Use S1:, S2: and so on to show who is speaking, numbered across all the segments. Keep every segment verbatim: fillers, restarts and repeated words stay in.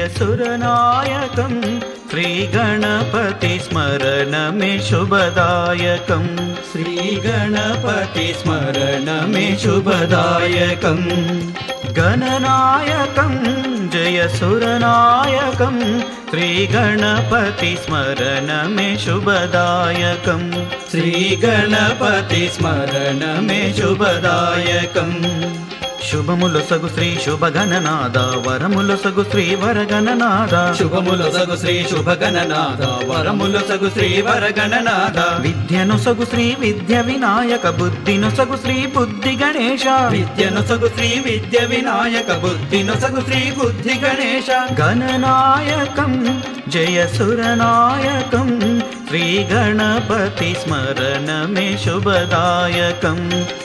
S1: जयसुरनायकं श्रीगणपतिस्मरणमे शुभदायकं श्रीगणपतिस्मरणमे शुभदायकं गणनायकं जयसुरनायकं श्रीगणपतिस्मरणमे शुभदायकं श्रीगणपतिस्मरणमे शुभदायकं శుభములొసగు శ్రీ శుభగణనాద వరములొసగు శ్రీ వరగణనాద
S2: శుభములొసగు శ్రీ శుభగణనాద వరములొసగు శ్రీ వరగణనాద
S1: విద్యనొసగు శ్రీ విద్య వినాయక బుద్ధినొసగు శ్రీ బుద్ధి గణేశ
S2: విద్యనొసగు శ్రీ విద్య వినాయక బుద్ధినొసగు శ్రీ బుద్ధి గణేశ
S1: గణనాయకం జయసురనాయకం శ్రీ గణపతి స్మరణమే శుభదాయకం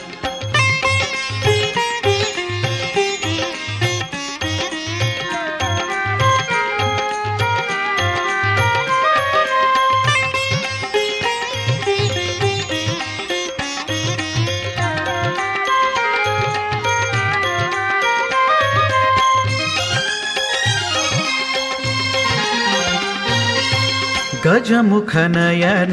S1: गजमुखनयन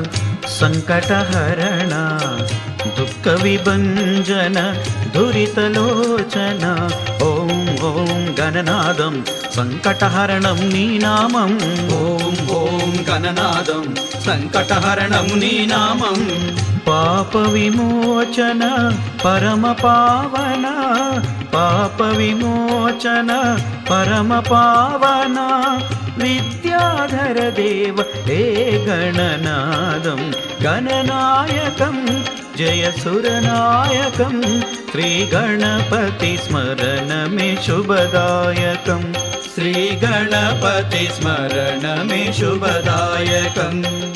S1: संकटहरण दुःख विभञ्जन दुरितलोचन ॐ ॐ गणनादं संकटहरणं नीनामं
S2: ॐ ॐ गणनादं संकटहरणं नीनामं
S1: पापविमोचन परमपावन पापविमोचन परमपावन विद्याधर देव हे गणनादं गणनायकं जयसुरनायकं श्रीगणपतिस्मरणमे शुभदायकं
S2: श्रीगणपतिस्मरणमे शुभदायकं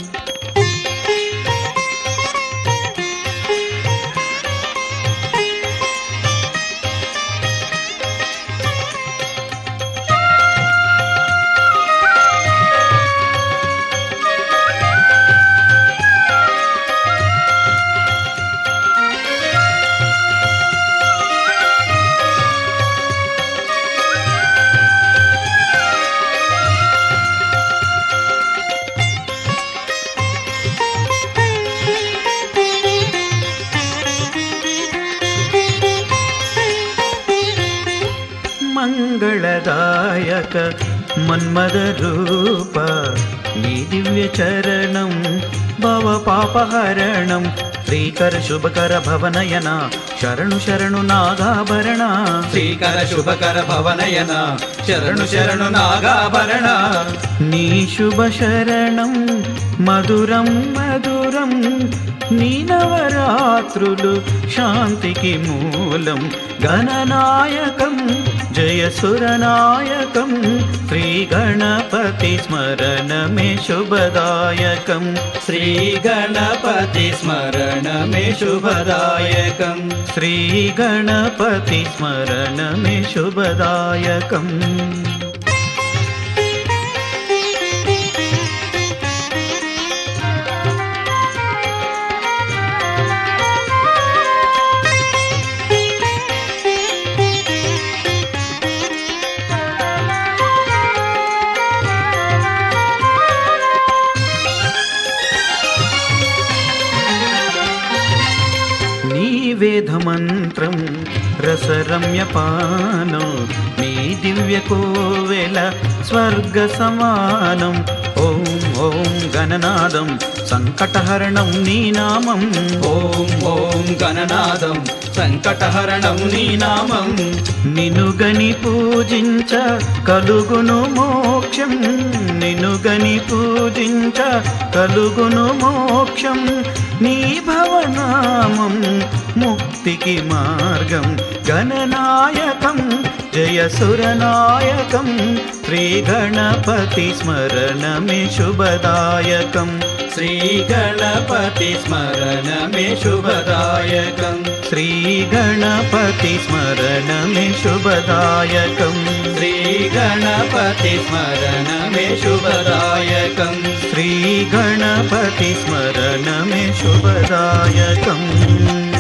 S1: मंगलदायक मन्मदरूप नी दिव्यचरणं भवपापहरणं श्रीकर शुभकर भवनयन शरणु शरणु नागाभरण
S2: श्रीकर शुभकर भवनयन शरणु शरणु नागाभरण
S1: नी शुभ शरणं मधुरं मधुरं నీ నవరాత్రులు శాంతికి మూలం గణనాయకం జయసురనాయకం శ్రీ గణపతి స్మరణమే శుభదాయకం
S2: శ్రీ గణపతి స్మరణమే శుభదాయకం
S1: శ్రీ గణపతి స్మరణమే శుభదాయకం వేదమంత్రం రసరమ్యపానం నీ దివ్య కోవెల స్వర్గ సమానం ఓం ఓం గణనాదం సంకటహరణం నీ నామం
S2: ఓం ఓం గణనాదం సంకటహరణం నీ నామం
S1: నిను గని పూజించ కలుగును మోక్షం నిను గని పూజించ కలుగును మోక్షం నీ భవనామం ముక్తికి మార్గం గణనాయకం జయసురనాయకం శ్రీ గణపతి స్మరణమే శుభదాయకం
S2: శ్రీ గణపతి స్మరణమే శుభదాయకం
S1: శ్రీ గణపతి స్మరణమే శుభదాయకం
S2: శ్రీ గణపతి స్మరణమే శుభదాయకం
S1: శ్రీ గణపతి స్మరణమే శుభదాయకం